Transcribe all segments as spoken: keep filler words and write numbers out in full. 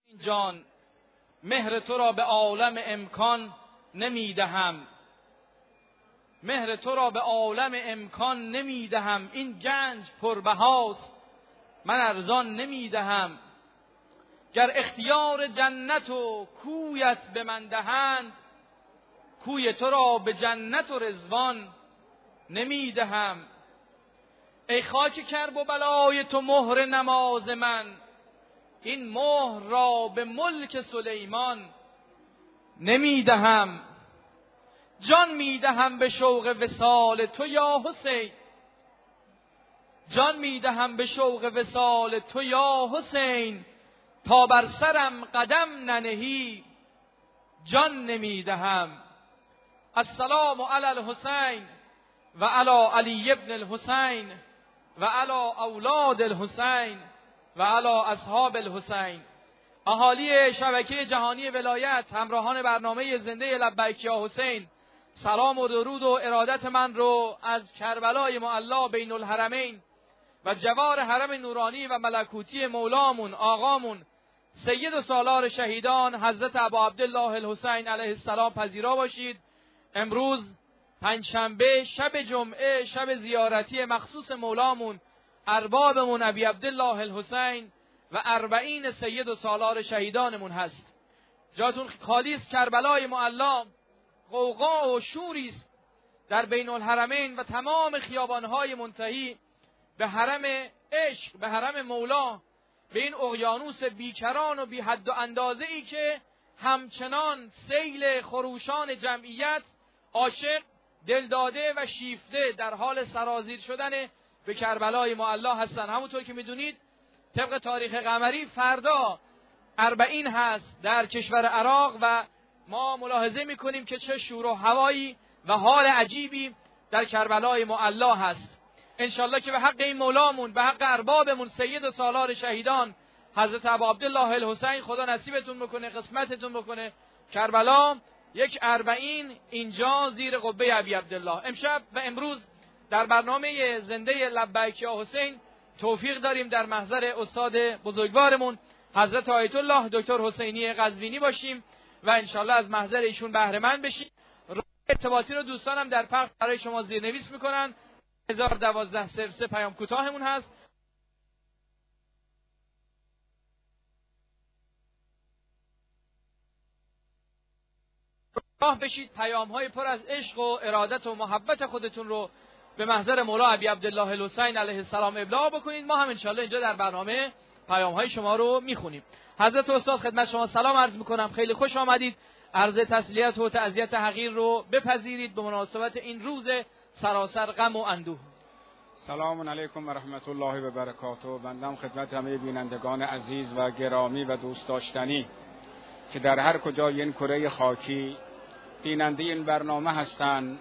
جان مهر تو را به عالم امکان نمیدهم، مهر تو را به عالم امکان نمیدهم. این گنج پربهاست من ارزان نمیدهم. گر اختیار جنت و کویت به من دهند، کوی تو را به جنت و رضوان نمیدهم. ای خاک کرب و بلای تو مهر نماز من، این مهر را به ملک سلیمان نمیدهم. جان میدهم به شوق وصال تو یا حسین، جان میدهم به شوق وصال تو یا حسین. تا بر سرم قدم ننهی جان نمیدهم. السلام علی الحسین و علی علی ابن الحسین و علی اولاد الحسین و علی اصحاب الحسین. اهالی شبکه جهانی ولایت، همراهان برنامه زنده لبیک یا حسین، سلام و درود و ارادت من رو از کربلای معلا بین الحرمین و جوار حرم نورانی و ملکوتی مولامون آقامون سید و سالار شهیدان حضرت ابا عبدالله الحسین علیه السلام پذیرا باشید. امروز پنجشنبه شب جمعه، شب زیارتی مخصوص مولامون اربابمون ابی عبدالله الحسین و اربعین سید و سالار شهیدانمون هست. جاتون خالی است. کربلای معلا غوغا و شوری است در بین الحرمین و تمام خیابانهای منتهی به حرم عشق، به حرم مولا، به این اقیانوس بیکران و بی حد و اندازه ای که همچنان سیل خروشان جمعیت عاشق، دلداده و شیفته در حال سرازیر شدن به کربلای معلا هستن. همونطور که میدونید طبق تاریخ قمری فردا اربعین هست در کشور عراق و ما ملاحظه میکنیم که چه شور و هوایی و حال عجیبی در کربلای معلا هست. انشالله که به حق این مولامون، به حق اربابمون سید و سالار شهیدان حضرت ابا عبدالله الحسین خدا نصیبتون بکنه، قسمتتون بکنه کربلا یک اربعین اینجا زیر قبه ابی عبدالله. امشب و امروز در برنامه زنده لبیک یا حسین توفیق داریم در محضر استاد بزرگوارمون حضرت آیت الله دکتر حسینی قزوینی باشیم و انشالله از محضر ایشون بهره مند بشیم. راه ارتباطی رو دوستانم در پخش برای شما زیرنویس میکنن. هزار و دوازده صفر سه پیام کوتاهمون هست. راه بشید پیام های پر از عشق و ارادت و محبت خودتون رو به محضر مولا ابی عبدالله الحسین علیه السلام ابلاغ بکنید. ما هم انشالله اینجا در برنامه پیام های شما رو میخونیم. حضرت استاد خدمت شما سلام عرض میکنم، خیلی خوش آمدید. عرض تسلیت و تعزیت حقیر رو بپذیرید به مناسبت این روز سراسر غم و اندوه. سلام علیکم و رحمت الله و برکاته. بندم خدمت همه بینندگان عزیز و گرامی و دوست داشتنی که در هر کجای این کره خاکی بیننده این برنامه هستند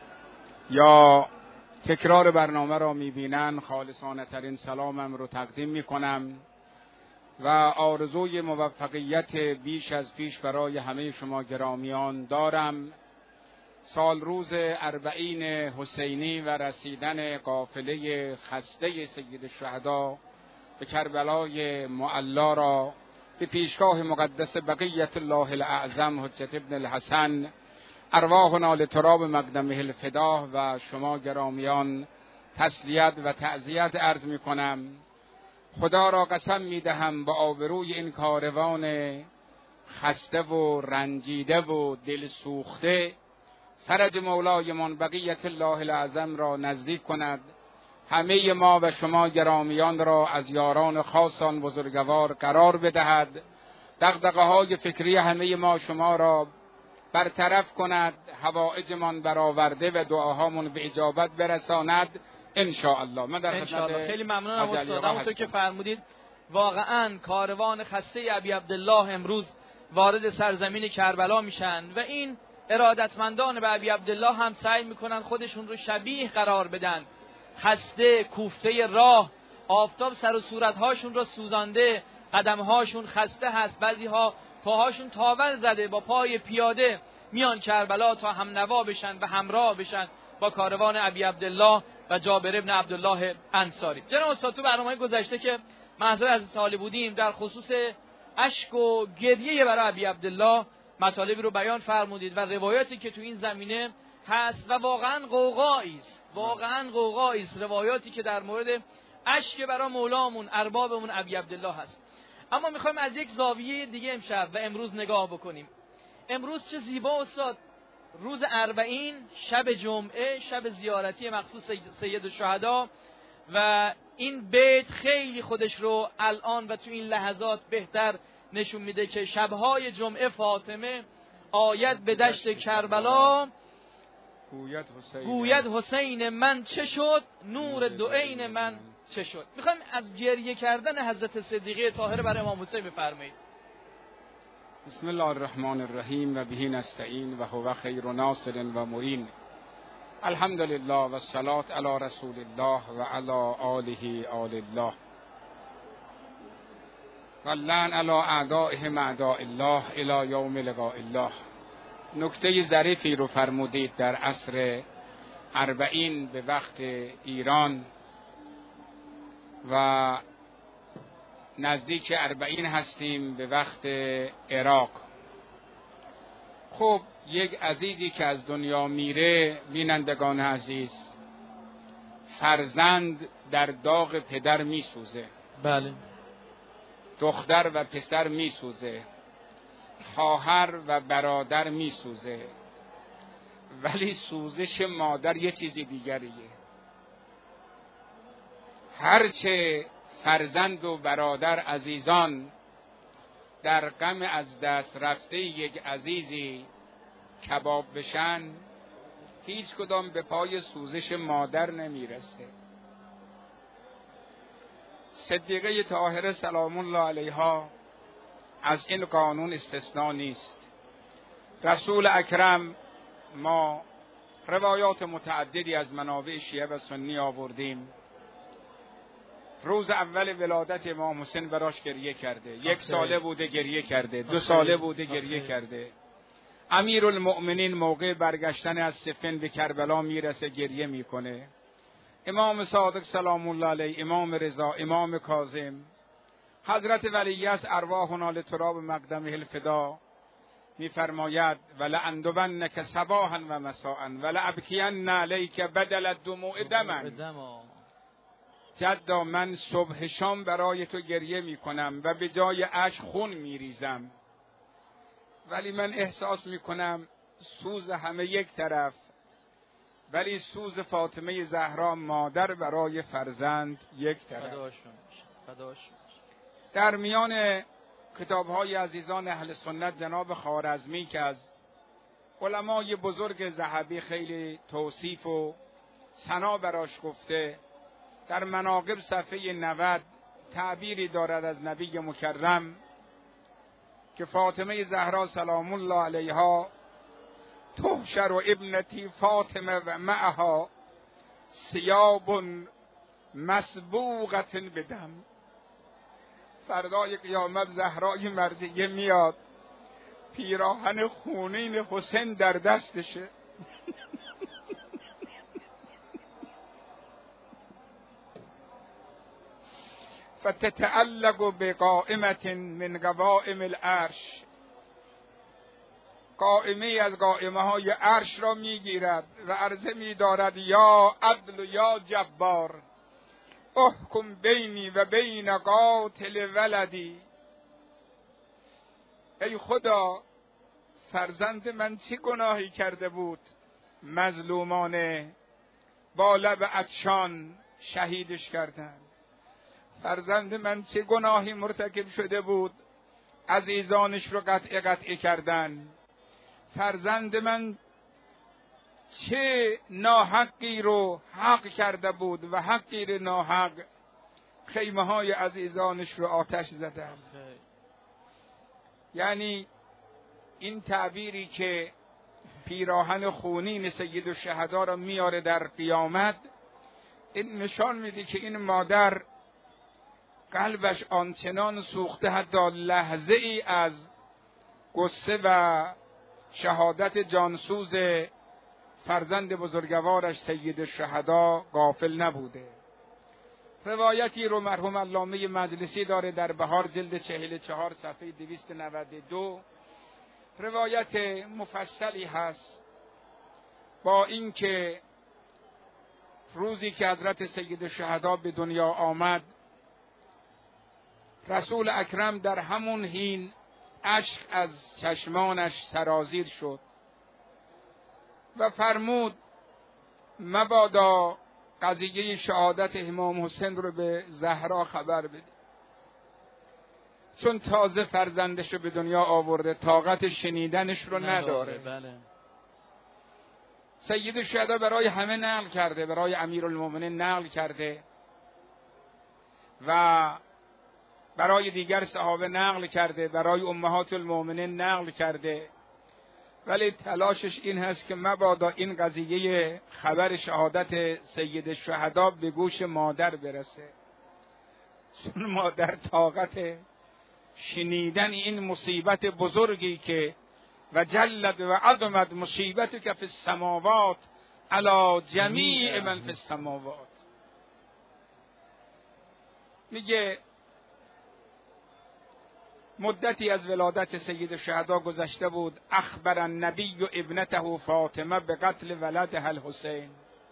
یا تکرار برنامه را میبینن، خالصانه ترین سلامم رو تقدیم میکنم و آرزوی موفقیت بیش از پیش برای همه شما گرامیان دارم. سال روز اربعین حسینی و رسیدن قافله خسته سید الشهدا به کربلای معلا را به پیشگاه مقدس بقیت الله الاعظم حجت ابن الحسن ارواحنا لتراب مقدمه الفدا و شما گرامیان تسلیت و تعزیت عرض می کنم. خدا را قسم می دهم با آبروی این کاروان خسته و رنجیده و دل سوخته فرج مولایمان بقیت الله الاعظم را نزدیک کند. همه ما و شما گرامیان را از یاران خاصان بزرگوار قرار بدهد. دغدغه های فکری همه ما شما را برطرف کند. حوائجمان برآورده و دعاهامون به اجابت برساند ان شاء الله. من در خدمت. خیلی ممنونم استاد. همونطور که فرمودید واقعا کاروان خسته ابی عبدالله امروز وارد سرزمین کربلا میشن و این ارادتمندان به ابی عبدالله هم سعی میکنن خودشون رو شبیه قرار بدن. خسته، کوفته راه، آفتاب سر و صورتهاشون رو سوزانده، قدمهاشون خسته هست، بعضی ها پاهاشون تاول زده، با پای پیاده میان کربلا تا هم نوا بشن و همراه بشن با کاروان ابی عبدالله و جابر ابن عبدالله انصاری. جناب استاد تو برنامه گذشته که محضر از طالب بودیم در خصوص اشک و گریه برای ابی عبدالله مطالبی رو بیان فرمودید و روایاتی که تو این زمینه هست و واقعا قوقایی است، واقعا قوقایی است روایاتی که در مورد اشک برای مولامون اربابمون ابی عبدالله هست. اما میخوایم از یک زاویه دیگه امشب و امروز نگاه بکنیم. امروز چه زیبا استاد، روز اربعین، شب جمعه، شب زیارتی مخصوص سید الشهدا و این بیت خیلی خودش رو الان و تو این لحظات بهتر نشون میده که شبهای جمعه فاطمه آید به دشت کربلا، گوید حسین گوید حسین من چه شد، نور دو عین من چه شد. میخوایم از گریه کردن حضرت صدیقه طاهره برای امام حسین بفرمایید. بسم الله الرحمن الرحیم و به نستعین و هو خیر ناصر و معین. الحمدلله و الصلاة علی رسول الله و علی آله آل الله و اللعن علی اعدائهم اعداء الله الی یوم لقاء الله. نکته ظریفی رو فرمودید در عصر اربعین به وقت ایران و نزدیک اربعین هستیم به وقت عراق. خب یک عزیزی که از دنیا میره، بینندگان عزیز، فرزند در داغ پدر میسوزه. بله. دختر و پسر میسوزه، خواهر و برادر میسوزه، ولی سوزش مادر یه چیزی دیگریه. هرچه فرزند و برادر عزیزان در غم از دست رفته یک عزیزی کباب بشن، هیچ کدام به پای سوزش مادر نمیرسه. صدیقه طاهره سلام الله علیها از این قانون استثناء نیست. رسول اکرم، ما روایات متعددی از منابع شیعه و سنی آوردیم، روز اول ولادت امام حسین براش گریه کرده. یک ساله بوده گریه کرده، دو ساله بوده گریه کرده. امیرالمؤمنین موقع برگشتن از صفین به کربلا میرسه گریه میکنه. امام صادق سلام الله علیه، امام رضا، امام کاظم، حضرت ولیعصر ارواحنا لتراب مقدمه الفدا میفرماید ولأندبنک صباحا و مساء ولأبکین علیک بدل الدموع دما. جدا من صبح شام برای تو گریه میکنم و به جای اشک خون میریزم، ولی من احساس میکنم سوز همه یک طرف، ولی سوز فاطمه زهرا مادر برای فرزند یک طرف. در میان کتاب‌های عزیزان اهل سنت جناب خوارزمی که از علمای بزرگ ذهبی خیلی توصیف و ثنا براش گفته، در مناقب صفحه نود تعبیری دارد از نبی مکرم که فاطمه زهرا سلام الله علیها تحشر و ابنتی فاطمه و معها ثیاب مسبوغة بدم. فردای قیامت زهرای مرضیه میاد، پیراهن خونین حسین در دستشه. فتتعلق بقائمة من قوائم العرش، قائمه از قائمه های عرش را میگیرد و عرضه میدارد یا عدل و یا جبار احکم بینی و بین قاتل ولدی. ای خدا، فرزند من چه گناهی کرده بود مظلومانه با لب عطشان شهیدش کردن؟ فرزند من چه گناهی مرتکب شده بود عزیزانش رو قطع قطع کردن؟ فرزند من چه ناحقی رو حق کرده بود و حقی رو ناحق خیمه های عزیزانش رو آتش زدن. یعنی این تعبیری که پیراهن خونین سید الشهدا را میاره در قیامت، این نشان میده که این مادر قلبش آنچنان سوخته حتی لحظه ای از قصه و شهادت جانسوز فرزند بزرگوارش سید الشهدا غافل نبوده. روایتی رو مرحوم علامه مجلسی داره در بهار جلد چهل و چهار صفحه دویست و نود و دو. روایت مفصلی هست با اینکه روزی که حضرت سید الشهدا به دنیا آمد، رسول اکرم در همون حین اشک از چشمانش سرازیر شد و فرمود مبادا قضیه شهادت امام حسین رو به زهرا خبر بده، چون تازه فرزندش رو به دنیا آورده، طاقت شنیدنش رو نداره. بله. سید الشهدا برای همه نقل کرده، برای امیرالمومنین نقل کرده و برای دیگر صحابه نقل کرده، برای امهات المؤمنین نقل کرده، ولی تلاشش این هست که مبادا این قضیه خبر شهادت سید الشهدا به گوش مادر برسه، چون مادر طاقت شنیدن این مصیبت بزرگی که و جلد و عظمت مصیبت که فی السماوات علی جمیع من فی السماوات. میگه مدتی از ولادت سید الشهدا گذشته بود. اخبر النبی ابنته فاطمه به قتل ولدها الحسین.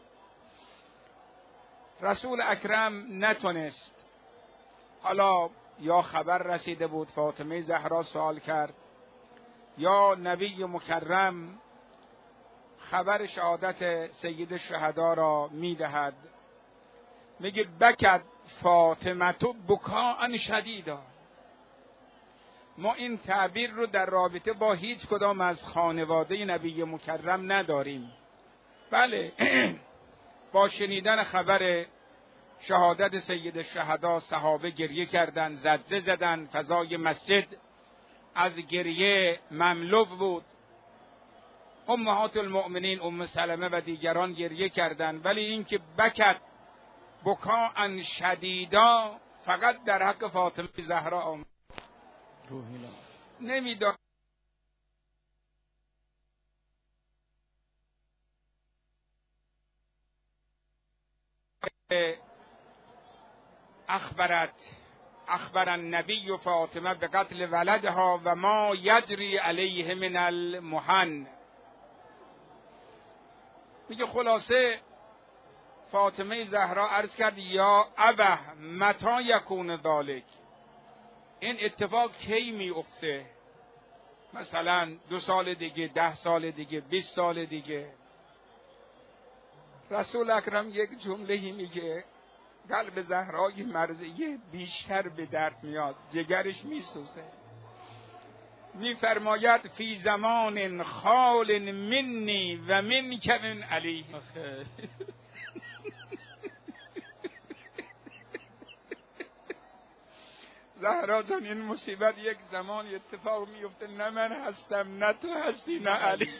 رسول اکرم نتونست، حالا یا خبر رسیده بود فاطمه زهرا سوال کرد یا نبی مکرم خبر شهادت سید الشهدا را میدهد. میگه بکت فاطمه تو بکاء شدیدا. ما این تعبیر رو در رابطه با هیچ کدام از خانواده نبی مکرم نداریم. بله، با شنیدن خبر شهادت سید الشهدا صحابه گریه کردند، زجه زدند، فضای مسجد از گریه مملو بود. امهات المؤمنین ام سلمه و دیگران گریه کردند، ولی اینکه بکت بکاء شدیدا فقط در حق فاطمه زهرا آمد. نمیدان اخبرت اخبر النبی فاطمه به قتل ولدها و ما یجری علیه من المحن. میگه خلاصه فاطمه زهرا عرض کرد یا ابه متی یکون ذالک، این اتفاق کی می افته؟ مثلا دو سال دیگه، ده سال دیگه، بیست سال دیگه. رسول اکرم یک جمله‌ای میگه قلب زهرای مرضیه بیشتر به درد میاد، جگرش میسوزه. میفرماید فی زمان خال منی و منک من علی. زهرا جان این مصیبت یک زمان اتفاق میفته، نه من هستم نه تو هستی نه علی.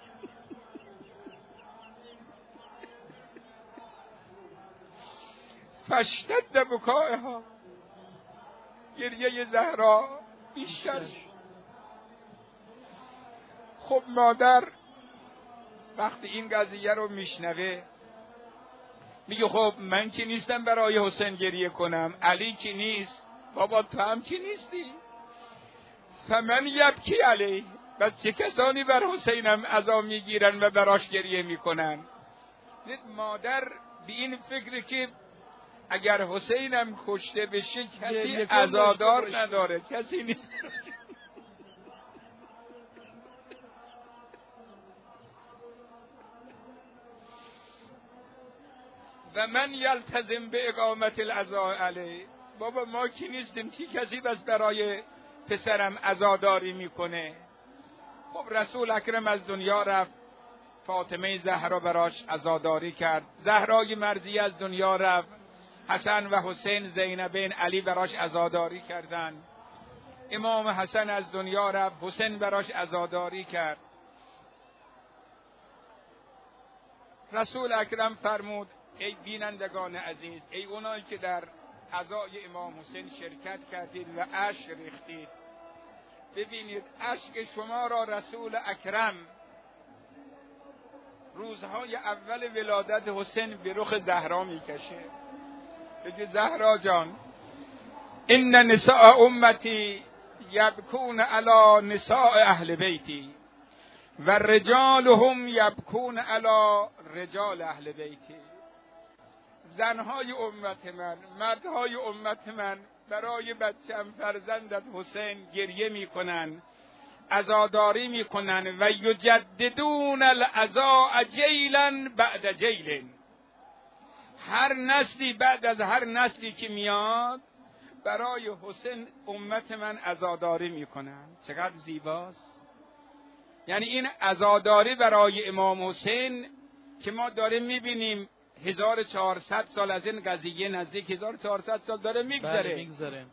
فاشتد بکائها، گریه زهرا بیشتر. خب مادر وقتی این قضیه رو میشنوه میگه خب من که نیستم برای حسین گریه کنم، علی که نیست، بابا تو هم که نیستی، فمن یبکی علی، و چه کسانی بر حسینم عزا میگیرن و براش گریه میکنن. مادر به این فکر که اگر حسینم کشته بشه کسی عزادار نداره، کسی نیست. و من یلتزم به اقامت العزا علی، بابا ما کی نیستیم که کسی بس برای پسرم عزاداری میکنه. خب رسول اکرم از دنیا رفت، فاطمه زهرا براش عزاداری کرد. زهرای مرضی از دنیا رفت، حسن و حسین زینبین علی براش عزاداری کردند. امام حسن از دنیا رفت، حسین براش عزاداری کرد. رسول اکرم فرمود ای بینندگان عزیز، ای اونایی که در عزای امام حسین شرکت کردید و اشک ریختید، ببینید اشک شما را رسول اکرم روزهای اول ولادت حسین به رخ زهرا میکشه. بگه زهرا جان ان نساء امتی یبکون علی نساء اهل بیتی و رجالهم یبکون علی رجال اهل بیتی. زنهای امت من، مردهای امت من برای بچه‌م فرزندت حسین گریه میکنن، عزاداری میکنن و یجددون العزاء جیلا بعد جیل. هر نسلی بعد از هر نسلی که میاد برای حسین امت من عزاداری میکنن. چقدر زیباست. یعنی این عزاداری برای امام حسین که ما داریم میبینیم هزار و چهارصد سال از این قضیه، نزدیک هزار و چهارصد سال داره میگذره. میگذره.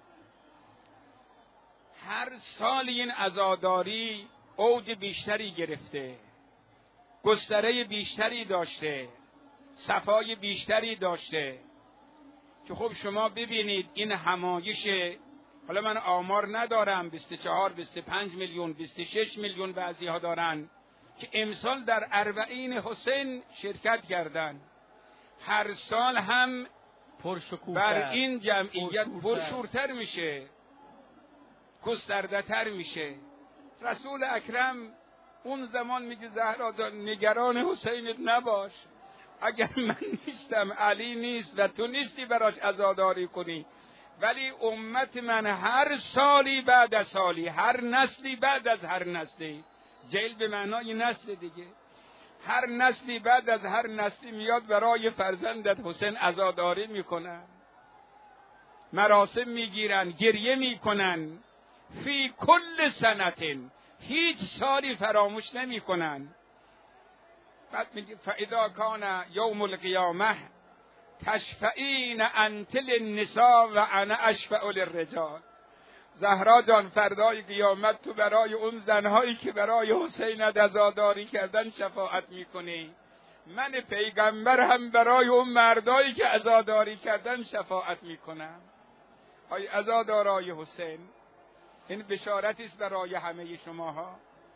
هر سال این عزاداری اوج بیشتری گرفته، گستره بیشتری داشته، صفای بیشتری داشته. که خب شما ببینید این همایش، حالا من آمار ندارم، بیست و چهار بیست و پنج میلیون بیست و شش میلیون بعضی ها دارن که امسال در اربعین حسین شرکت کردن. هر سال هم بر این جمعیت پرشورتر میشه، گسترده تر میشه. رسول اکرم اون زمان میگه زهرا جان نگران حسینت نباش، اگر من نیستم، علی نیست و تو نیستی براش عزاداری کنی، ولی امت من هر سالی بعد از سالی، هر نسلی بعد از هر نسلی، جیل به معنای نسل دیگه، هر نسلی بعد از هر نسلی میاد برای فرزندت حسین عزاداری میکنن، مراسم میگیرن، گریه میکنن. فی کل سنتین، هیچ سالی فراموش نمیکنن. بعد میگه فاذا کان یوم القیامه تشفعین انت للنساء و انا اشفع للرجال. زهرا جان فردای قیامت تو برای اون زنهایی که برای حسین عزاداری کردن شفاعت میکنی، من پیغمبر هم برای اون مردایی که عزاداری کردن شفاعت میکنم. ای عزادارای حسین، این بشارتی است برای همه شماها.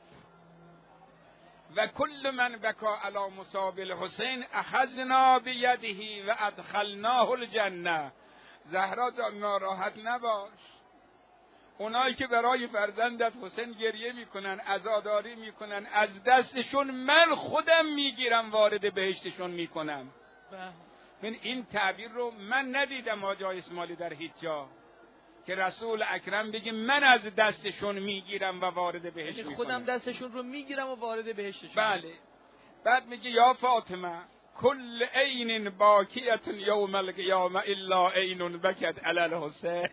و کل من بکا علی مصاب الحسین اخذنا بیده و ادخلناه الجنه. زهرا جان ناراحت نباش، اونایی که برای فرزندت حسین گریه میکنن، عزاداری میکنن، از دستشون من خودم میگیرم وارد بهشتشون میکنم. من این تعبیر رو من ندیدم آقای اسماعیلی در هیچ جا که رسول اکرم بگه من از دستشون میگیرم و وارد بهشت میکنم. خودم دستشون رو میگیرم و وارد بهشتشون. بله. بعد میگه یا فاطمه کل عین باکیت یوم القیامه الا عین بکت علی الحسین.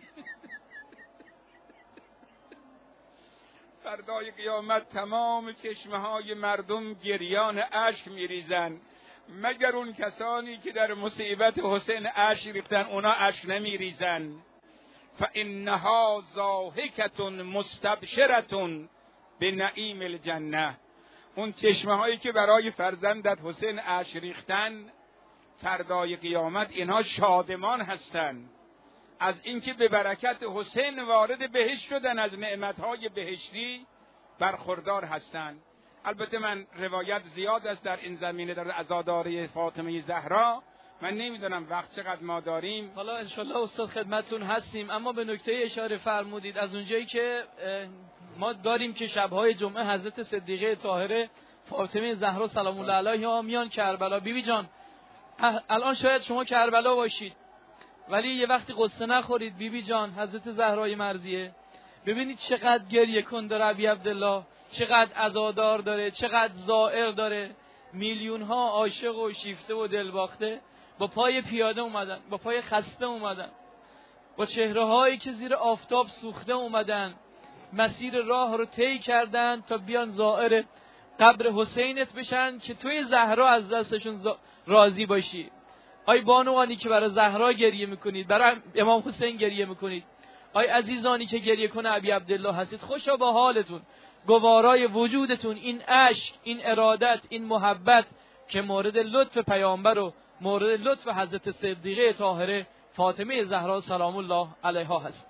فردای قیامت تمام چشمه های مردم گریان اشک میریزن، مگر اون کسانی که در مصیبت حسین اشک ریختن، اونا اشک نمیریزن. فانها ضاحکة مستبشرة بنعیم الجنه. اون چشمه هایی که برای فرزندت حسین اشک ریختن فردای قیامت اینها شادمان هستند از اینکه به برکت حسین وارد بهشت شدن، از نعمتهای بهشتی برخوردار هستند. البته من روایت زیاد است در این زمینه در عزاداری فاطمه زهرا، من نمیدونم وقت چقدر ما داریم. حالا انشالله استاد خدمتون هستیم، اما به نکته اشاره فرمودید از اونجایی که ما داریم که شبهای جمعه حضرت صدیقه طاهره فاطمه زهرا سلام الله علیها میان کربلا. بیبی جان الان شاید شما کربلا باشید ولی یه وقتی قصه نخورید. بیبی جان حضرت زهرای مرضیه ببینید چقدر گریه کن داره ابی عبدالله، چقدر عزادار داره، چقدر زائر داره. میلیون ها عاشق و شیفته و دلباخته با پای پیاده اومدن، با پای خسته اومدن، با چهره هایی که زیر آفتاب سوخته اومدن، مسیر راه رو طی کردن تا بیان زائر قبر حسینت بشن که توی زهرا از دستشون راضی باشی. آی بانوانی که برای زهرا گریه میکنید، برای امام حسین گریه میکنید، آی عزیزانی که گریه کنه ابی عبدالله هستید، خوشا با حالتون، گوارای وجودتون این عشق، این ارادت، این محبت که مورد لطف پیامبر و مورد لطف حضرت صدیقه طاهره فاطمه زهرا سلام الله علیها هست.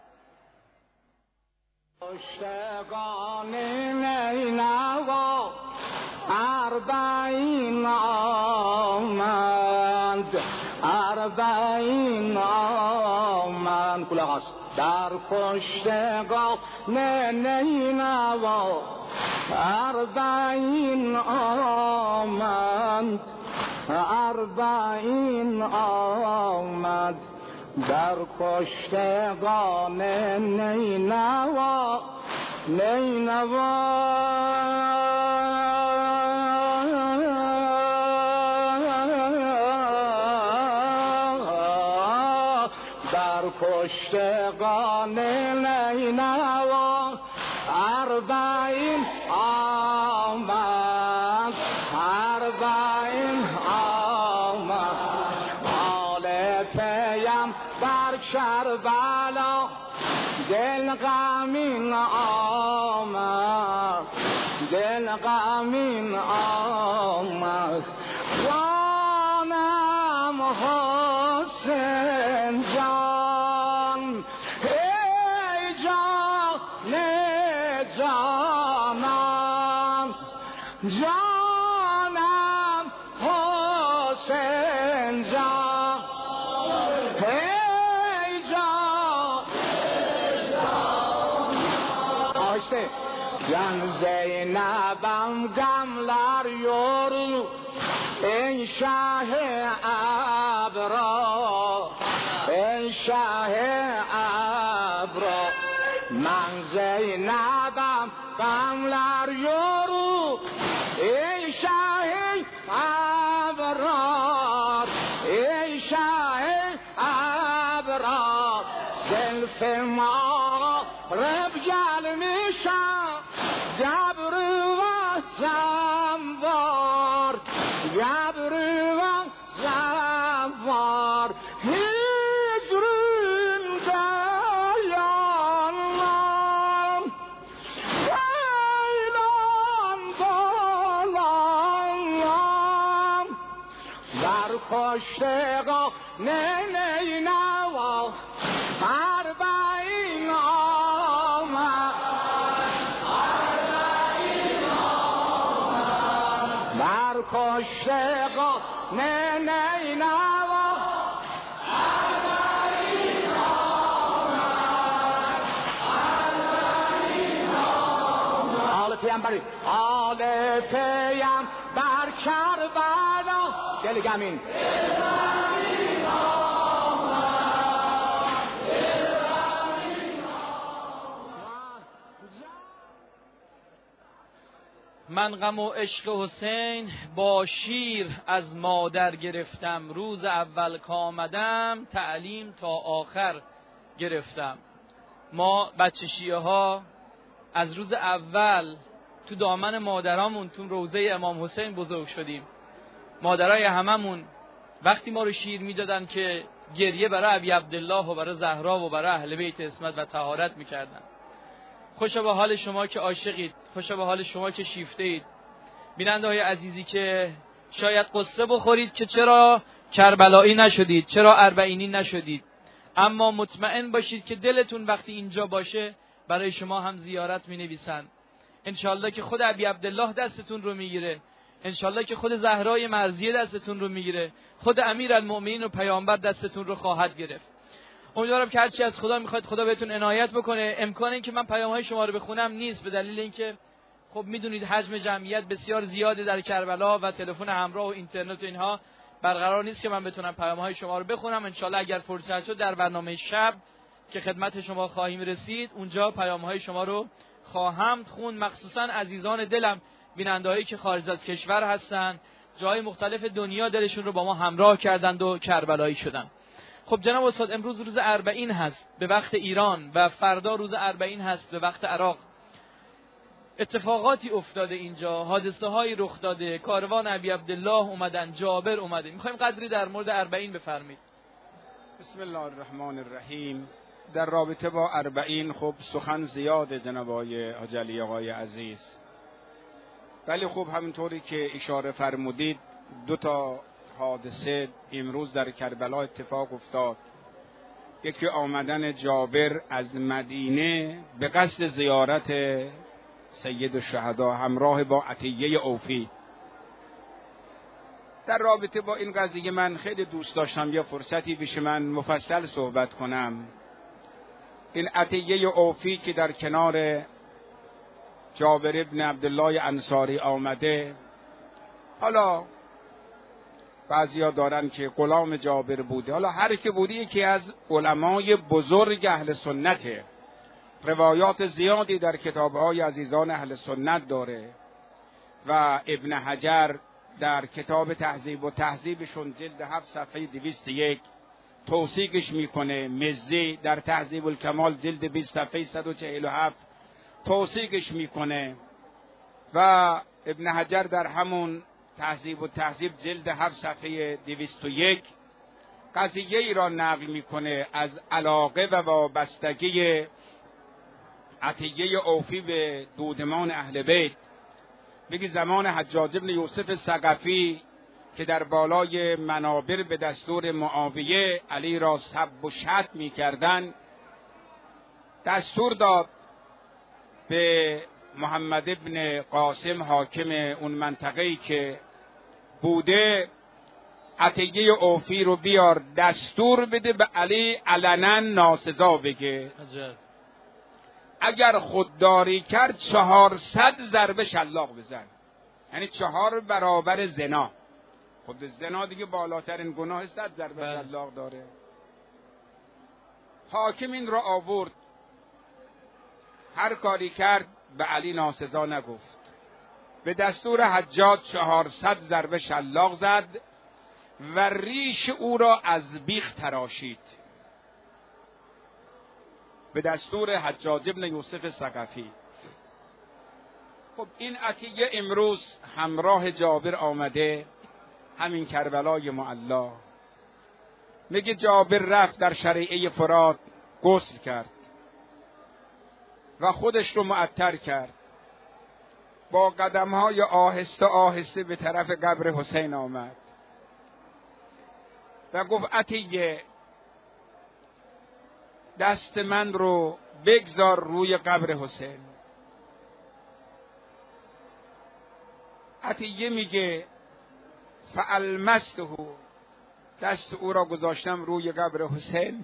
عاشقان نینوا اربعین آمد، اربعین اربعین آمد کلاغ است در پشتگاه نه نینوا اربعین آمد اربعین آمد در پشتگان نینوا نینوا در پشتگان نینوا اربعین آمد اربعین آمد آل پیم بر کربلا دل غمین آمد دل غمین آمد جانم حسین جان ای جان جانم جانم حسین جان ای جان آهسته جان زینبم گملر یورو ای شه ابرا ای شه ابرا من زینبم غملر یورو ای شه ابرار ای شه ابرار زلف ما رب جل میشم جبر و زنبار جبر و زنبار هجرون دیانم دیلان دالانم در پشتگاه نه نه نوا اربعین آمد در پشتگاه نه نه نوا اربعین آمد اربعین آمد آل پیامبری آل پیام بر کربلا دل غمین من غم و عشق حسین با شیر از مادر گرفتم، روز اول کامدم تعلیم تا آخر گرفتم. ما بچه شیعه ها از روز اول تو دامن مادرامون تو روضه امام حسین بزرگ شدیم. مادرای هممون وقتی ما رو شیر میدادن که گریه برای ابی عبدالله و برای زهرا و برای اهل بیت عصمت و طهارت میکردن. خوشا به حال شما که عاشقید، خوشا به حال شما که شیفته اید. بیننده های عزیزی که شاید قصه بخورید که چرا کربلایی نشدید، چرا اربعینی نشدید، اما مطمئن باشید که دلتون وقتی اینجا باشه برای شما هم زیارت می نویسن. انشالله که خود ابی عبدالله دستتون رو میگیره، انشالله که خود زهرای مرضیه دستتون رو میگیره، خود امیرالمؤمنین و پیامبر دستتون رو خواهد گرفت. امیدوارم که هرچی از خدا میخواد خدا بهتون عنایت بکنه. امکان این که من پیام‌های شما رو بخونم نیست، به دلیل اینکه خب میدونید حجم جمعیت بسیار زیاده در کربلا و تلفن همراه و اینترنت و اینها برقرار نیست که من بتونم پیام‌های شما رو بخونم. انشالله اگر فرصت شد در برنامه شب که خدمت شما خواهیم رسید اونجا پیام‌های شما رو خواهم خوند، مخصوصا عزیزان دلم، بیننده‌هایی که خارج از کشور هستن، جای مختلف دنیا دلشون رو با ما همراه کردند و کربلایی شدن. خب جناب استاد، امروز روز اربعین هست به وقت ایران و فردا روز اربعین هست به وقت عراق. اتفاقاتی افتاده اینجا، حادثه هایی رخ داده، کاروان ابی عبدالله اومدن، جابر اومده. میخوایم قدری در مورد اربعین بفرمایید. بسم الله الرحمن الرحیم. در رابطه با اربعین خب سخن زیاده جناب آقای حاج علی آقای عزیز، ولی خب همینطوری که اشاره فرمودید دو تا حادثه امروز در کربلا اتفاق افتاد. یکی آمدن جابر از مدینه به قصد زیارت سید الشهدا همراه با عطیه اوفی در رابطه با این قضیه من خیلی دوست داشتم یه فرصتی بشه من مفصل صحبت کنم. این عطیه اوفی که در کنار جابر ابن عبدالله انصاری آمده، حالا بعضیا دارن که غلام جابر بوده، حالا هر که بوده یکی از علمای بزرگ اهل سنته، روایات زیادی در کتاب‌های عزیزان اهل سنت داره و ابن حجر در کتاب تهذیب و تهذیبشون جلد هفت صفحه دویست و یک توثیقش میکنه. مزی در تهذیب الکمال جلد بیست صفحه صد و چهل و هفت توثیقش میکنه و ابن حجر در همون تهذیب و تهذیب جلد هفت صفحه دویست و یک قضیه ای را نقل میکنه از علاقه و وابستگی عطیه اوفی به دودمان اهل بیت. بگی زمان حجاج بن یوسف ثقفی که در بالای منابر به دستور معاویه علی را سب و شتم می‌کردند، دستور داد به محمد ابن قاسم حاکم اون منطقه‌ای که بوده عطیه اوفی رو بیار دستور بده به علی علنا ناسزا بگه. اگر خودداری کرد چهارصد ضربه شلاق بزن، یعنی چهار برابر زنا. خود زنا دیگه بالاترین گناه، صد ضربه شلاق داره. حاکم این را آورد، هر کاری کرد به علی ناسزا نگفت. به دستور حجاج چهارصد ضربه شلاق زد و ریش او را از بیخ تراشید. به دستور حجاج ابن یوسف ثقفی. خب این عطیه امروز همراه جابر آمده همین کربلای معلا. میگه جابر رفت در شریعه فرات غسل کرد و خودش رو معطر کرد، با قدم‌های آهسته آهسته به طرف قبر حسین آمد و گفت عطیه دست من رو بگذار روی قبر حسین. عطیه میگه فالمسته، دست او را گذاشتم روی قبر حسین.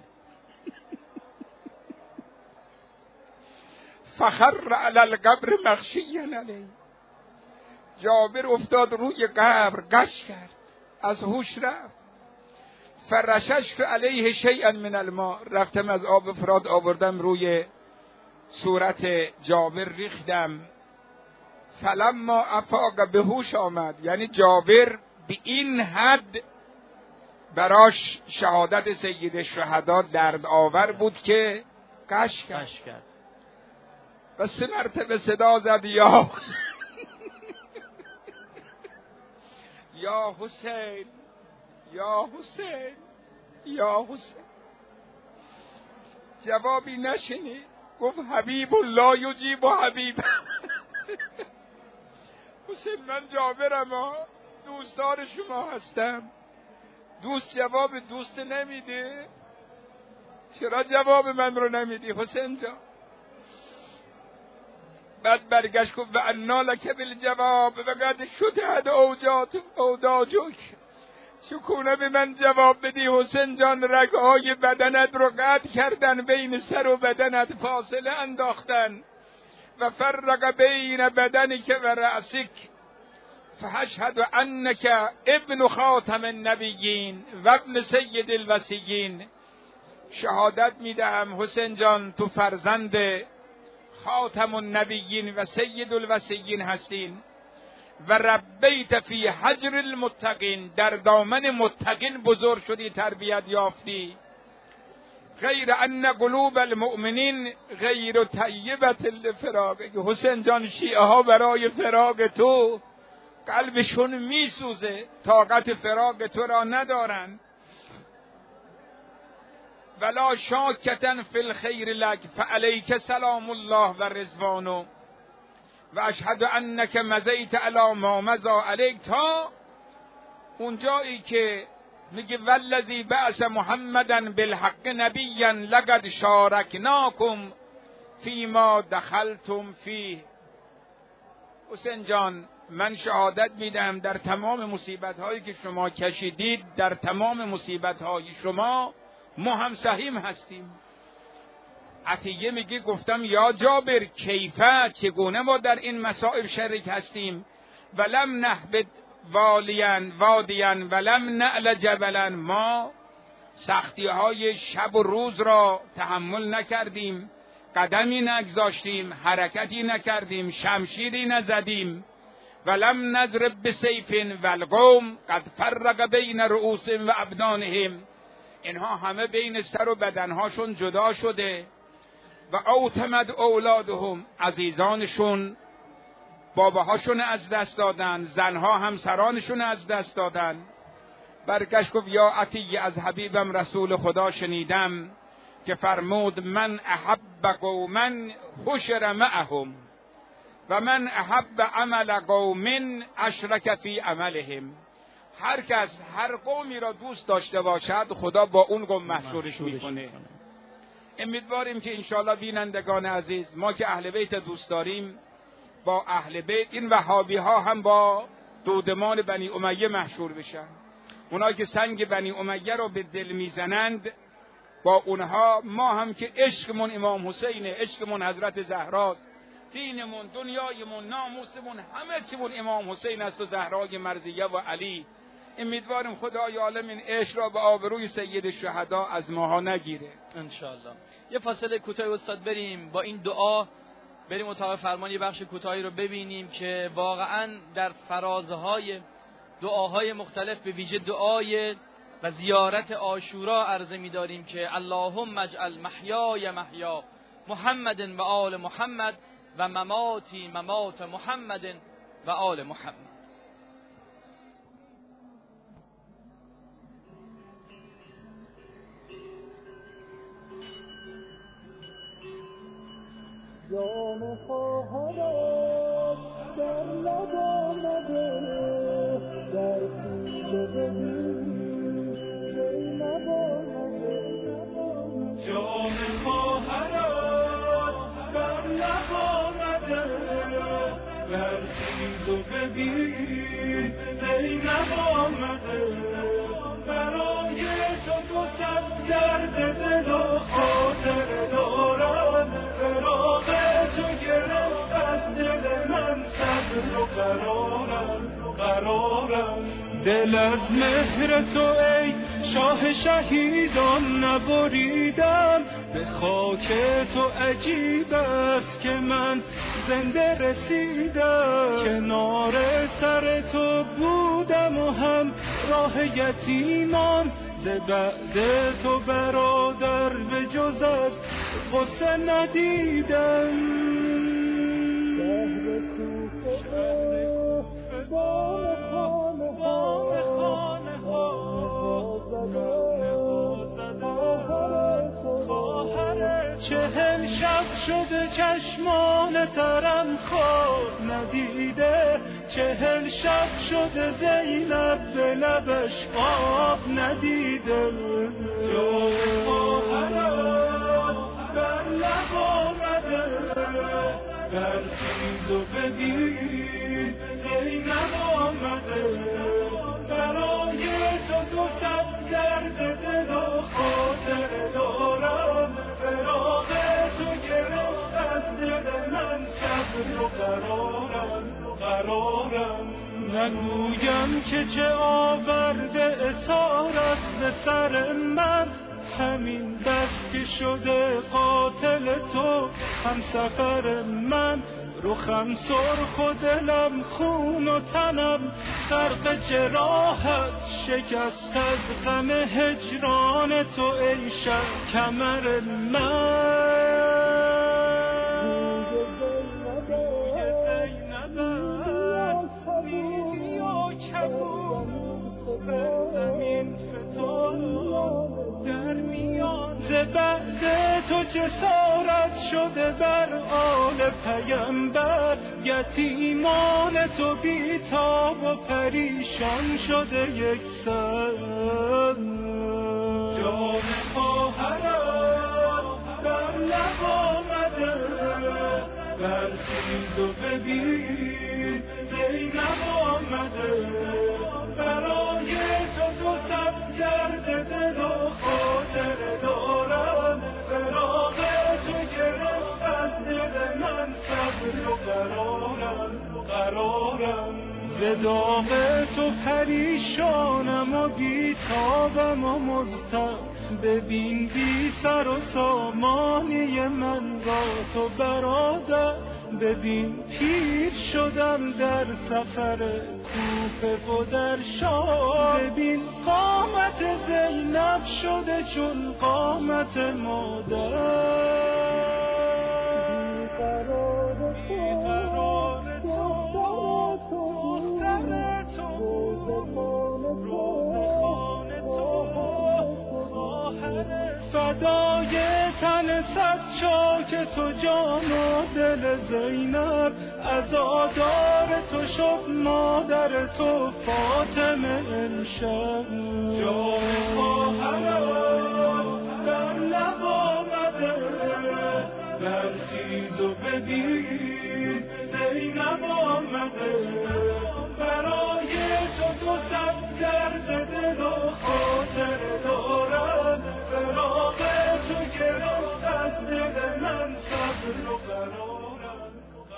فخر علی القبر مغشیا علیه، جابر افتاد روی قبر، گش کرد، از هوش رفت. فرششت علیه شیئا من الماء، رفتم از آب فرات آوردم روی صورت جابر ریختم. فلما افاق، به هوش آمد، یعنی جابر به این حد براش شهادت سید شهدا درد آور بود که قش کرد و سه مرتبه صدا زد یا یا حسین یا حسین یا حسین. جوابی نشنید، گفت حبیب الله یجیب و حبیب. حسین من جابرم ها، دوستدار شما هستم. دوست جواب دوست نمیده، چرا جواب من رو نمیدی حسین جان؟ بعد برگشت گفت و انا لک بالجواب و قد شتهد اوجات اوداجک، چکونه به من جواب بدی حسین جان؟ رگهای بدنت رو قطع کردن، بین سر و بدنت فاصله انداختن و فرق بین بدنک و رأسک، فاشهد انک ابن خاتم النبیین و ابن سید الوصیین. شهادت میدهم حسین جان تو فرزند خاتم النبیین و سید الوصیین هستین و ربیت فی حجر المتقین، در دامن متقین بزرگ شدی، تربیت یافتی. غیر ان قلوب المؤمنین غیر طیبت لفراق. حسین جان شیعه ها برای فراق تو قلبشون میسوزه، طاقت فراق تو را ندارن. ولا شاکتن فی الخیر لک فعلیک سلام الله و رضوانه و اشهد انک مضیت علی ما مضی علیک، تا اونجایی که میگه والذی بعث محمدا بالحق نبیا لقد شارکناکم فیما دخلتم فیه. حسین جان من شهادت میدم در تمام مصیبت هایی که شما کشیدید، در تمام مصیبت های شما ما هم سهیم هستیم. عطیه میگه گفتم یا جابر کیفه، چگونه ما در این مصائب شریک هستیم. ولم نهبد والین وادین ولم نعل جبلا، ما سختی های شب و روز را تحمل نکردیم، قدمی نگذاشتیم، حرکتی نکردیم، شمشیری نزدیم. ولم نضرب بسیف والقوم قد فرق بین رؤوسهم و ابدانهم، اینها همه بین سر و بدنهاشون جدا شده. و اوتمد اولادهم، عزیزانشون باباهاشون از دست دادن، زنها همسرانشون از دست دادن. برگشت گفت یا عطیه، از حبیبم رسول خدا شنیدم که فرمود من احب قوما حشر معهم و من احب عمل قوم اشرک فی عملهم. هر کس هر قومی را دوست داشته باشد خدا با اون قوم محشورش میکنه. امیدواریم که انشاءالله بینندگان عزیز، ما که اهل بیت دوست داریم، با اهل بیت این وهابی ها هم با دودمان بنی امیه محشور بشن. اونایی که سنگ بنی امیه رو به دل میزنند با اونها، ما هم که عشقمون امام حسینه، عشقمون حضرت زهراست، دینمون، دنیایمون، ناموسمون، همه چیمون امام حسین است و زهرای مرضیه و علی. امیدواریم خدای عالم این عشق را به آبروی سید الشهدا از ماها نگیره انشالله. یه فاصله کوتاه استاد بریم با این دعا، بریم اتاق فرمان یه بخش کوتاهی رو ببینیم که واقعا در فرازهای دعاهای مختلف، به ویژه دعای و زیارت عاشورا عرضه می داریم که اللهم اجعل محیای محیا محمد و آل محمد و مماتی ممات محمد و آل محمد. جام خواهرت در لب آمده، در سیل ببین زینب آمده. جام خواهرت در لب آمده، در سیل ببین زینب آمده. برای تو دو صد درد دل و خاطر دارم، فراق تو گرفت از دل من صبر و قرارم قرارم. دل از مهر تو ای شاه شهیدان نبریدم، به خاک تو عجیب است که من زنده رسیدم. کنار سر تو بودم و هم راه یتیمان، ز بعد تو برادر به جز از غصه ندیدم. چهل شب شده چشمان ترم خواب ندیده، چهل شب شده زینب به لبش آب ندیده. جای خواهرت بر لب آمده، در خیز و ببین زینب آمده. برای تو دو صد درد دل و خاطر دارم، فراق تو گرفت از دل من صبر و قرارم قرارم. نگویم که چه آورده اسارت به سر من، همین بس که شده قاتل تو هم سفر من. رخم سرخ و دلم خون و تنم غرق جراحت، شکست از غم هجران تو ای شب کمر من. بعد تو جسارت شده بر آل پیمبر، یتیمان تو بیتاب و پریشان شده یک سر. جان خواهرت بر لب آمده، برخیز و ببین زینب آمده برای تو دو صد درد دل و خاطر دارم فراق تو گرفت از دل من صبر و قرارم قرارم ز داغ تو پریشانم و بیتابم و مضطرب ببین بی سر و سامانی من با تو برادر ببین پیر شدم در سفر کوفه و در شام ببین قامت زینب شده چون قامت مادر فدای تن صد چاک تو جان و دل زینب عزادار تو شد مادر تو فاطمه امشب جان خواهرم در لب آمده برخیز و ببین زینب آمده برای تو دو صد درد دل و خاطر دارم فراق تو گرفت از دل من صبر و قرارم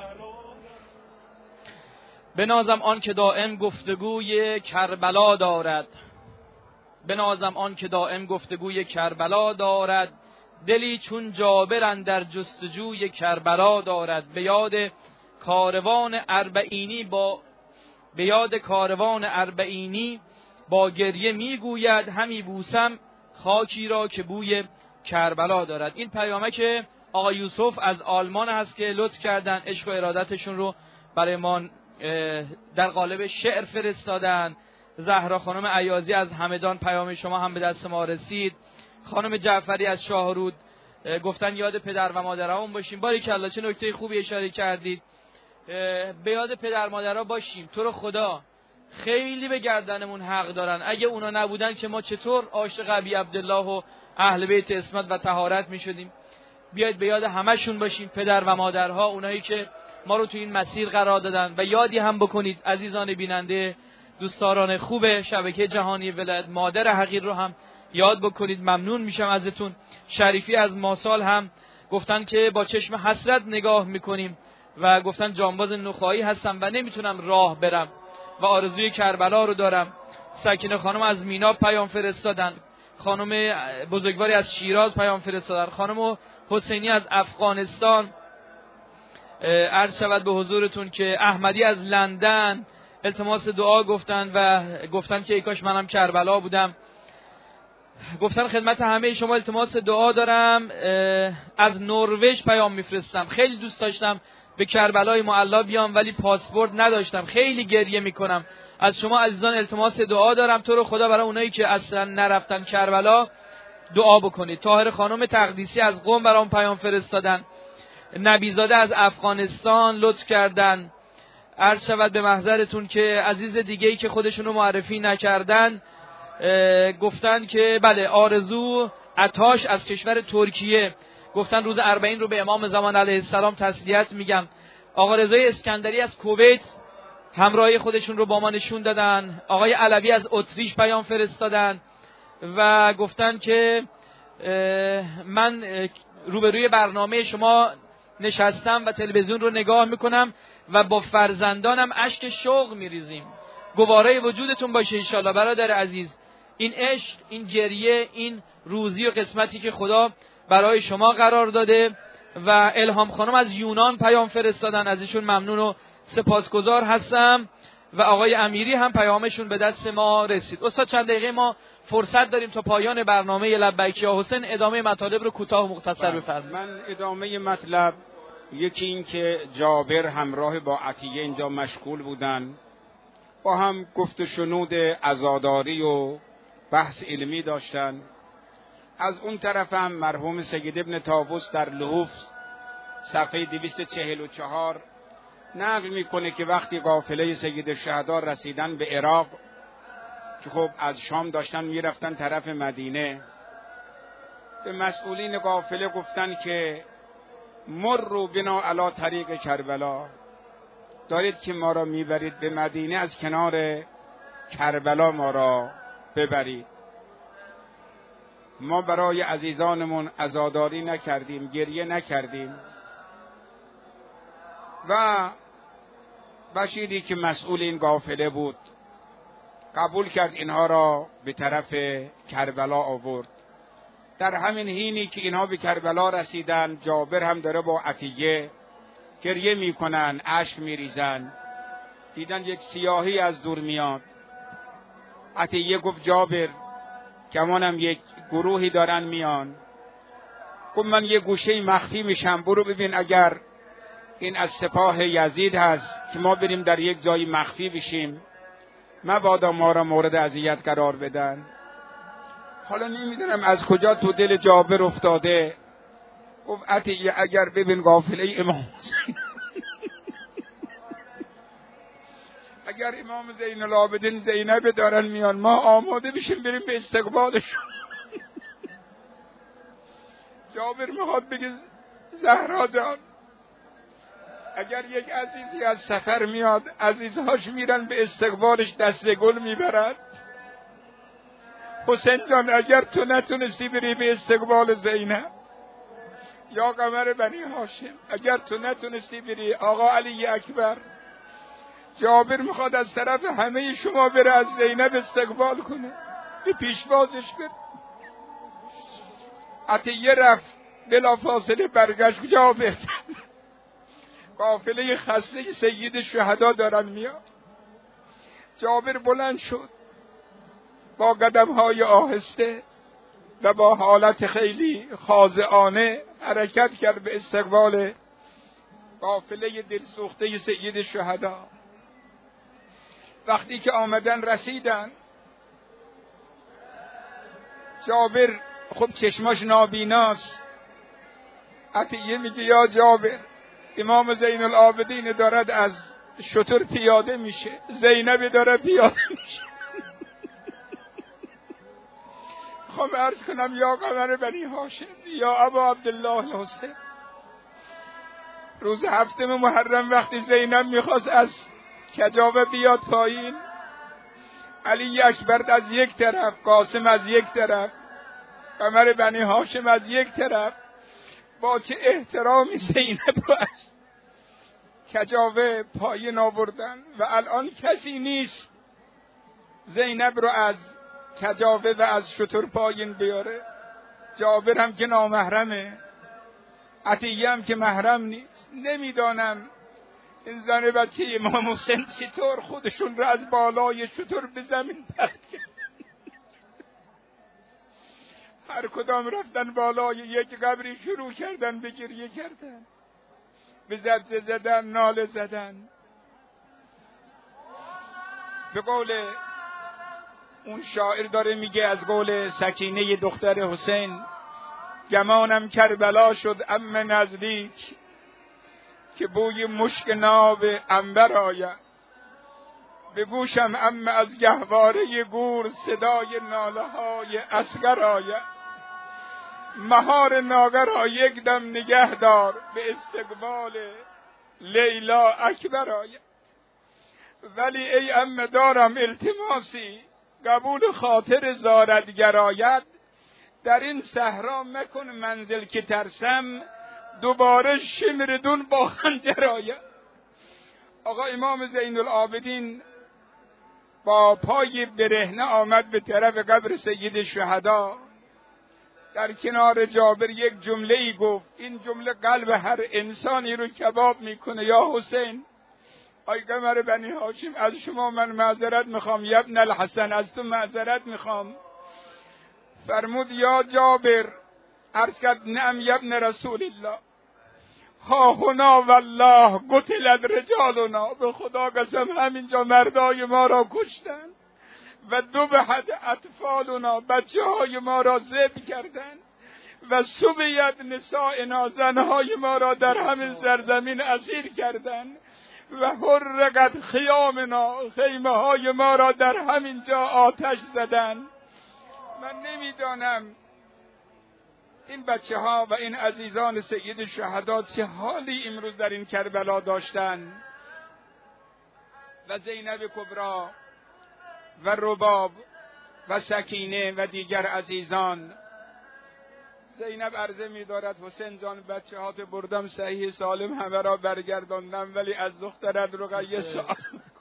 بنازم آن که دائم گفتگوی کربلا دارد بنازم آن که دائم گفتگوی کربلا دارد دلی چون جابر اندر جستجوی کربلا دارد به یاد کاروان اربعینی با به یاد کاروان اربعینی با گریه میگوید همی بوسم خاکی را که بوی کربلا دارد. این پیامک آقا یوسف از آلمان هست که لطف کردن عشق و ارادتشون رو برای ما در قالب شعر فرستادن. زهرا خانم عیاضی از همدان پیام شما هم به دست ما رسید. خانم جعفری از شاهرود گفتن یاد پدر و مادرامون باشیم. باریکلا چه نکته خوبی اشاره کردید. به یاد پدر مادرها باشیم. تو رو خدا خیلی به گردنمون حق دارن. اگه اونا نبودن که ما چطور عاشق ابی عبدالله و اهل بیت عصمت و طهارت میشدیم. بیاید به یاد همشون باشیم، پدر و مادرها، اونایی که ما رو تو این مسیر قرار دادن. و یادی هم بکنید عزیزان بیننده، دوستداران خوب شبکه جهانی ولایت، مادر حقیر رو هم یاد بکنید. ممنون میشم ازتون. شریفی از ماسال هم گفتن که با چشم حسرت نگاه میکنیم و گفتن جانباز نخایی هستم و نمیتونم راه برم و آرزوی کربلا رو دارم. سکینه خانم از مینا پیام فرستادن. خانم بزرگواری از شیراز پیام فرستادن. خانم حسینی از افغانستان عرض شود به حضورتون که احمدی از لندن التماس دعا گفتن و گفتن که ای کاش منم کربلا بودم. گفتن خدمت همه شما التماس دعا دارم. از نروژ پیام میفرستم. خیلی دوست داشتم به کربلای معلا بیام ولی پاسپورت نداشتم. خیلی گریه میکنم. از شما عزیزان التماس دعا دارم. تو رو خدا برای اونایی که اصلا نرفتن کربلا دعا بکنید. طاهر خانم تقدیسی از قم برام پیام فرستادن. نبیزاده از افغانستان لطف کردن. عرض شود به محضرتون که عزیز دیگه‌ای که خودشونو معرفی نکردن گفتن که بله آرزو عطاش از کشور ترکیه گفتن روز اربعین رو به امام زمان علیه السلام تسلیت میگم. آقا رضای اسکندری از کویت همراهی خودشون رو با ما نشون دادن. آقای علوی از اتریش پیام فرستادن و گفتن که من روبروی برنامه شما نشستم و تلویزیون رو نگاه میکنم و با فرزندانم اشک شوق میریزیم. گواره وجودتون باشه انشالله برادر عزیز. این عشق، این گریه، این روزی و قسمتی که خدا برای شما قرار داده. و الهام خانم از یونان پیام فرستادن، ازشون ممنون و سپاسگزار هستم. و آقای امیری هم پیامشون به دست ما رسید. استاد چند دقیقه ما فرصت داریم تا پایان برنامه لبیک یا حسین ادامه مطالب رو کوتاه و مختصر بفرمایید. من ادامه مطلب یکی این که جابر همراه با عطیه اینجا مشغول بودن، با هم گفت و شنود عزاداری و بحث علمی داشتن. از اون طرف هم مرحوم سید ابن طاووس در لحوف صفحه دویست و چهل و چهار نقل میکنه که وقتی قافله سید الشهدا رسیدن به عراق که خب از شام داشتن میرفتن طرف مدینه، به مسئولین قافله گفتن که مروا بنا علی طریق کربلا، دارید که ما را میبرید به مدینه، از کنار کربلا ما را ببرید. ما برای عزیزانمون عزاداری نکردیم، گریه نکردیم و بشیری که مسئول این قافله بود قبول کرد اینها را به طرف کربلا آورد. در همین حینی که اینها به کربلا رسیدن، جابر هم داره با عطیه گریه میکنن، اشک میریزن. دیدن یک سیاهی از دور میاد. عطیه گفت جابر گمانم یک گروهی دارن میان. گفت من یه گوشه مخفی میشم، برو ببین اگر این از سپاه یزید هست که ما بریم در یک جایی مخفی بشیم، مبادا ما را مورد اذیت قرار بدن. حالا نمیدونم از کجا تو دل جابر افتاده، گفت عطیه اگر ببین قافله امام اگر امام زین العابدین زینب دارن میان، ما آماده بشیم بریم به استقبالشون. جابر میخواد بگه زهرا جان اگر یک عزیزی از سفر میاد، عزیزهاش میرن به استقبالش دست گل میبرن. حسین جان اگر تو نتونستی بری به استقبال زینب، یا قمر بنی هاشم اگر تو نتونستی بری، آقا علی اکبر، جابر میخواد از طرف همه شما بره از زینب استقبال کنه، به پیشوازش بره. عطیه رفت، بلا فاصله برگشت. جابر قافله خسته سید شهدا دارن میاد. جابر بلند شد، با قدم‌های آهسته و با حالت خیلی خاضعانه حرکت کرد به استقبال قافله دلسوخته سید شهدا. وقتی که آمدن رسیدن، جابر خب چشماش نابیناست. عطیه میگه یا جابر امام زین العابدین دارد از شتر پیاده میشه، زینب داره پیاده میشه. خب عرض کنم یا قمر بنی هاشم، یا ابا عبدالله الحسین، روز هفتم محرم وقتی زینب میخواست از کجاوه بیاد پایین، علی اکبر از یک طرف، قاسم از یک طرف، قمر بنی هاشم از یک طرف، با چه احترامی زینب رو از کجاوه پایین آوردن و الان کسی نیست زینب رو از کجاوه و از شتر پایین بیاره. جابر هم که نامحرمه، عطیه هم که محرم نیست. نمیدانم این زن بچه امام حسین چطور خودشون رو از بالای شتر به زمین پرت کرد. هر کدام رفتن بالای یک قبری شروع کردن به گریه کردن، به زجه زدن، ناله زدن. به قول اون شاعر داره میگه، از قول سکینه دختر حسین، گمانم کربلا شد ام نزدیک، که بوی مشک ناب عنبر آید. به گوشم ام از گهواره گور، صدای ناله های اصغر آید. مهار ناقه را یک دم نگه دار، به استقبال لیلا اکبر آید. ولی ای ام دارم التماسی، قبول خاطر زارت گراید. در این صحرا مکن منزل که ترسم، دوباره شمردون با خنجر آید. آقا امام زین العابدین با پای برهنه آمد به طرف قبر سید شهدا. در کنار جابر یک جمله ای گفت، این جمله قلب هر انسانی رو کباب میکنه. یا حسین، آی قمر بنی هاشم، از شما من معذرت میخوام. یا ابن الحسن، از تو معذرت میخوام. فرمود یا جابر، عرض کرد نعم یا ابن رسول الله، ها هنا والله قتلت رجالنا. به خدا قسم همینجا مردای ما را کشتن و دو به حد اطفالنا، بچه های ما را ذبح کردن و سبیت نسائنا، زنهای ما را در همین سرزمین اسیر کردن و حرقت خیامنا، خیمه های ما را در همین جا آتش زدن. من نمیدانم این بچه ها و این عزیزان سید شهدا چه حالی امروز در این کربلا داشتن و زینب کبرا و رباب و سکینه و دیگر عزیزان. زینب عرضه می دارد حسین جان بچه هات بردم صحیح سالم همه را برگرداندم، ولی از دخترت رقیه سوال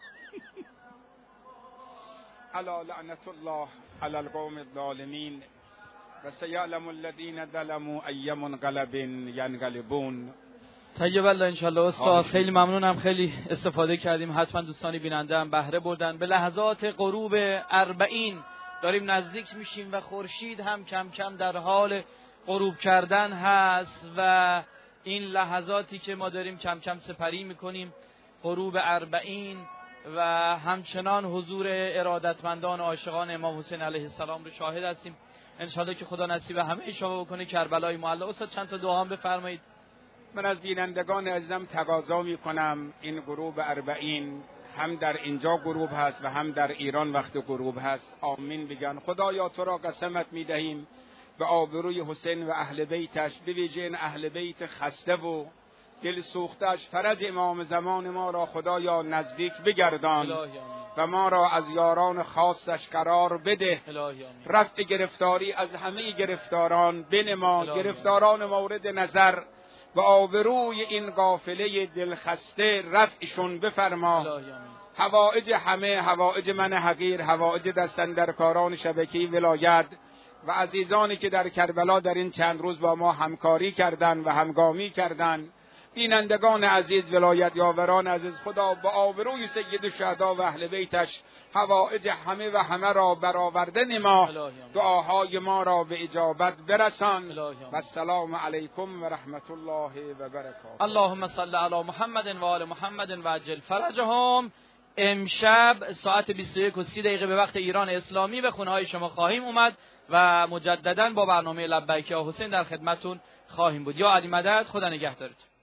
الا لعنت الله علی القوم الظالمین و سیعلم الذین ظلموا ای منقلب ینقلبون. طیب الله انشالله. استاد خیلی ممنونم، خیلی استفاده کردیم، حتما دوستانی بیننده هم بهره بردن. به لحظات غروب اربعین داریم نزدیک میشیم و خورشید هم کم کم در حال غروب کردن هست و این لحظاتی که ما داریم کم کم سپری میکنیم غروب اربعین و همچنان حضور ارادتمندان و عاشقان امام حسین علیه السلام رو شاهد هستیم. انشالله که خدا نصیب همه شما بکنه کربلای معلا. استاد چند تا دعا هم بفرمایید. من از بینندگان عزیزم تقاضا میکنم این غروب اربعین هم در اینجا غروب هست و هم در ایران وقت غروب هست، آمین بگن. خدایا تو را قسمت میدهیم به آبروی حسین و اهل بیتش، به ویژه این اهل بیت خسته و دل سوختش، فرج امام زمان ما را خدایا نزدیک بگردان و ما را از یاران خاصش قرار بده. رفع گرفتاری از همه گرفتاران بنما، گرفتاران مورد نظر و آبروی این قافله دلخسته رفعشون بفرما. حوائج همه، حوائج من حقیر، حوائج دستاندرکاران شبکه ولایت و عزیزانی که در کربلا در این چند روز با ما همکاری کردند و همگامی کردند، بینندگان عزیز، ولایت یاوران عزیز، خدا با آبروی سید شهدا و اهل بیتش حوائج همه و همه را برآورده نما، دعاهای ما را به اجابت برسان. و السلام علیکم و رحمت الله و برکاته. اللهم صل علی محمد و آل محمد و عجل فرجهم. امشب ساعت بیست و یک و سی دقیقه به وقت ایران اسلامی به خونه های شما خواهیم اومد و مجددا با برنامه لبیک یا حسین در خدمتتون خواهیم بود. یا علی مدد، خدا نگهدارتون.